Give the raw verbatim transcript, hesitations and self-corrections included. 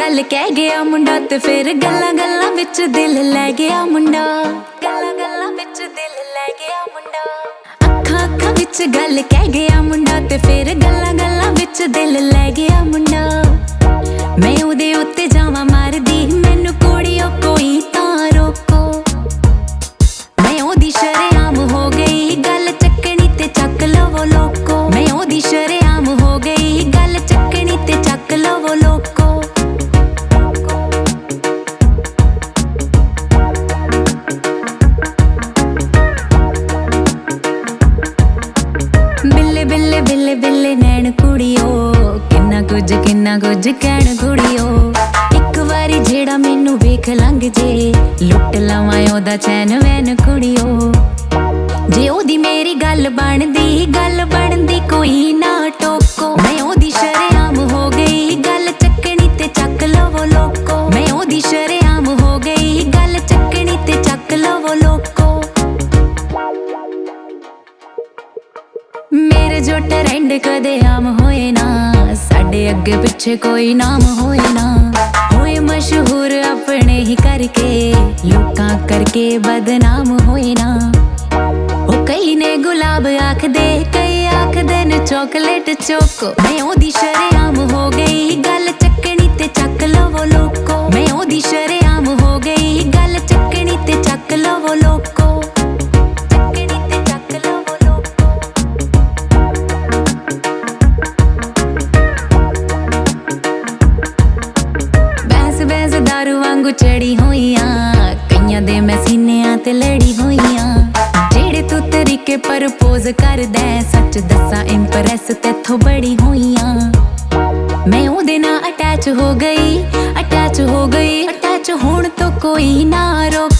गल कह गया मुंडा ते फिर गल्लां गल्लां विच दिल लै गया मुंडा। गल्लां गल्लां विच दिल लै गया मुंडा। अखां अखां विच गल कह गया मुंडा ते फिर गल्लां गल्लां विच दिल लै गया मुंडा। मैं उहदे उत्ते जावां मारदी मैनू कुड़ियो कोई तां रोको। मैं ओहदी शरेआम हो गई गल चक्कनी ते चक लवो लोको। मैं ओहदी शरेआम हो गई गल चक्कनी ते चक लवो लोको। बिल्ले बिल्ले बिल्ले बिल्ले नैन कुड़ियो किन्ना कुछ किन्ना कुछ कहण कुड़ियो। इक वारी जेड़ा मैनू वेख लंघ जे लुट लवां ओहदा चैन वैन कुड़ियो। जे ओहदी मेरी गल बनदी गल बनदी कोई ना टोको। मैं ओहदी शरेआम हो गई गल चक्कनी ते चक लवो लोको। मैं ओहदी शरेआम हो गई गल चक्कनी ते चक लवो लोको। मेरे जो ट्रेंड कदे आम होए ना साडे अगे पिछे कोई नाम होए ना। होए मशहूर अपने ही करके लोकां करके बदनाम होए ना। ओ कई ने गुलाब आखदे कई आखदे ने चॉकलेट चोको। मैं ओहदी शरेआम हो गई गल चक्कनी ते चक लवो लोको। मैं ओहदी शरेआम हो गई गल चक्कनी ते चक लवो लोको। चक्कनी ते चक लवो लोको। बैंस बैंस दारू वांगू चढ़ी होइयां कईयां दे मैं सीनियां ते लड़ी होइयां। जेड़े तू तरीके प्रपोज कर दै सच दसा इंप्रेस तेथों बड़ी होइयां। मैं ओहदे नाल अटैच हो गई अटैच हो गई अटैच होण तो कोई ना रोक।